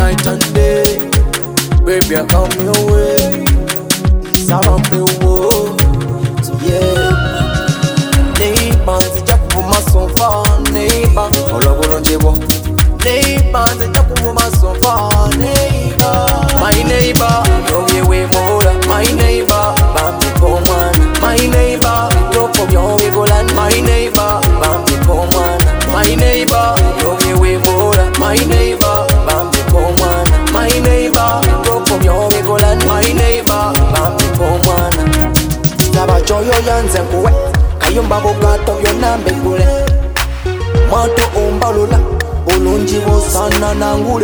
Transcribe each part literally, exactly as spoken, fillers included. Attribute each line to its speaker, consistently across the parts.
Speaker 1: night and day. Baby, I come your way. Salam pe wo, yeah. Neighbor, zija kuma sonfa. Neighbor, olo bolo njebo. Neighbor, zija kuma sonfa. Neighbor, my neighbor, don't give away more. My neighbor, bambi koman. My neighbor, don't come your way go land. My neighbor, bambi koman. My neighbor, don't give away more. My neighbor, bambi koman. My neighbor, don't come your way go land. My neighbor, bambi koman. Saba choyo yanze kuwe, kayumba bogato yonambe kule. Mato ombalula, bulungi bosana nangule.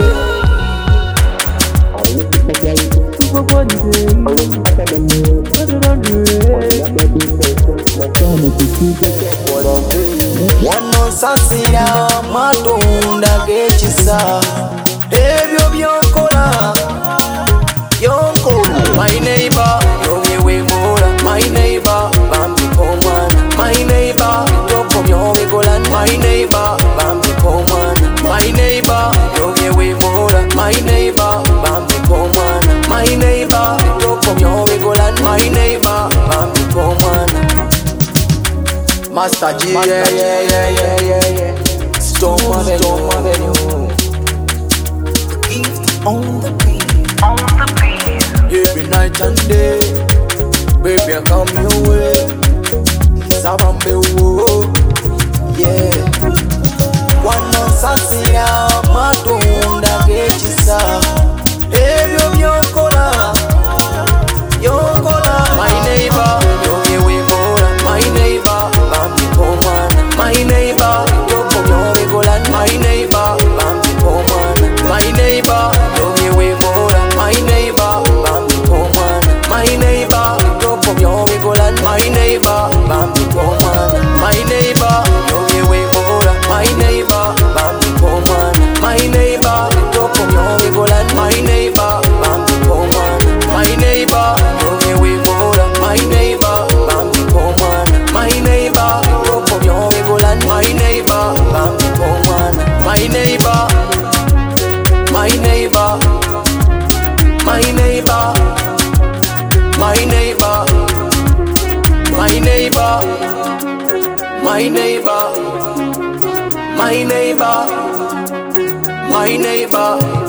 Speaker 1: Wano sasira matunda gechisa. Ebyo byokola yonkola. My neighbor, don't give away more. My neighbor, bambi koman. My neighbor, don't come your way go land. My neighbor, bambi koman. My neighbor, don't give away more. My neighbor, bambi koman. My neighbor, don't come your way go land. My neighbor, bambi koman. Master G, yeah, yeah, yeah, yeah, yeah, yeah. Storm Avenue, Storm Avenue. The gift on the beat, on the beat. Every night and day, baby, I come your way. Salam pe wo, yeah. Wano sasira matunda gechisa. Ebyo byokola yonkola. My neighbor, don't give away more. My neighbor, bambi koman. My neighbor, don't come your way go land. My neighbor, bambi koman. My neighbor, don't give away more. My neighbor, bambi koman. My neighbor, don't come your way go land. My neighbor, bambi koman. My neighbor, don't give away more. My neighbor, bambi koman. My neighbor, don't come your way go land. My neighbor, bambi koman. My neighbor, don't give away more. My neighbor, bambi koman. My neighbor, don't come your way go land. My neighbor, bambi koman. My neighbor, my neighbor, my neighbor, my neighbor, my neighbor, my neighbor, my neighbor, my neighbor.